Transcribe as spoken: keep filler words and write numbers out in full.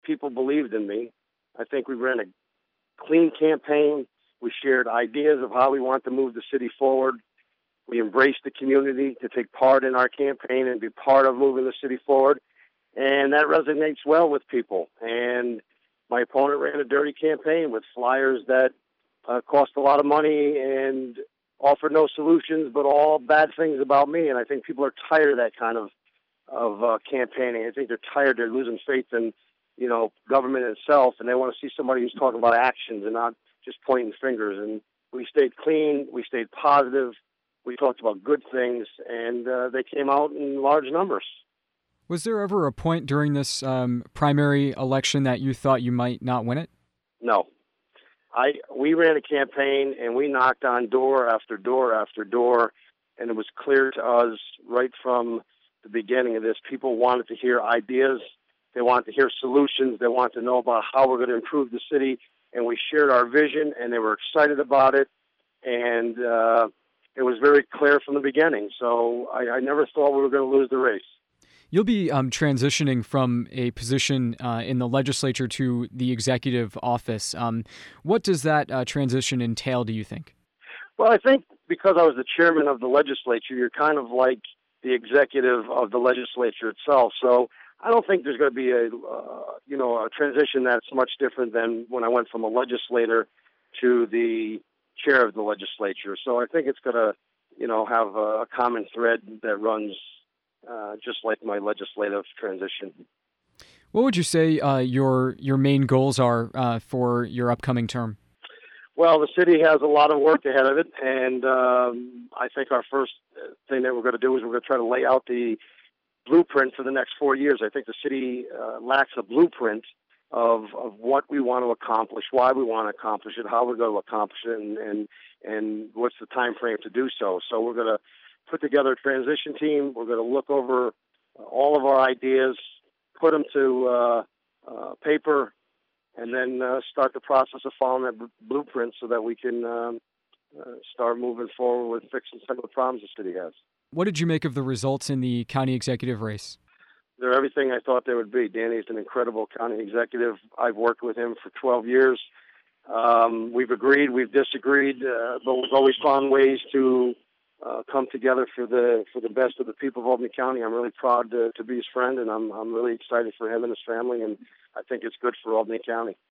people believed in me. I think we ran a clean campaign. We shared ideas of how we want to move the city forward. We embraced the community to take part in our campaign and be part of moving the city forward. And that resonates well with people. And my opponent ran a dirty campaign with flyers that uh, cost a lot of money and offered no solutions, but all bad things about me. And I think people are tired of that kind of of uh, campaigning. I think they're tired. They're losing faith in, you know, government itself, and they want to see somebody who's talking about actions and not just pointing fingers. And we stayed clean. We stayed positive. We talked about good things, and uh, they came out in large numbers. Was there ever a point during this um, primary election that you thought you might not win it? No. I we ran a campaign, and we knocked on door after door after door, and it was clear to us right from the beginning of this, people wanted to hear ideas. They wanted to hear solutions. They wanted to know about how we're going to improve the city, and we shared our vision, and they were excited about it, and uh, it was very clear from the beginning. So I, I never thought we were going to lose the race. You'll be um, transitioning from a position uh, in the legislature to the executive office. Um, what does that uh, transition entail, do you think? Well, I think because I was the chairman of the legislature, you're kind of like the executive of the legislature itself. So I don't think there's going to be a, uh, you know, a transition that's much different than when I went from a legislator to the chair of the legislature. So I think it's going to, you know, have a common thread that runs uh, just like my legislative transition. What would you say uh, your your main goals are uh, for your upcoming term? Well, the city has a lot of work ahead of it, and um, I think our first thing that we're going to do is we're going to try to lay out the blueprint for the next four years. I think the city uh, lacks a blueprint of of what we want to accomplish, why we want to accomplish it, how we're going to accomplish it, and and, and what's the time frame to do so. So we're going to put together a transition team. We're going to look over all of our ideas, put them to uh, uh, paper, and then uh, start the process of following that b- blueprint so that we can um, uh, start moving forward with fixing some of the problems the city has. What did you make of the results in the county executive race? They're everything I thought they would be. Danny's an incredible county executive. I've worked with him for twelve years. Um, we've agreed, we've disagreed, uh, but we've always found ways to uh, come together for the for the best of the people of Albany County. I'm really proud to, to be his friend, and I'm I'm really excited for him and his family, and I think it's good for Albany County.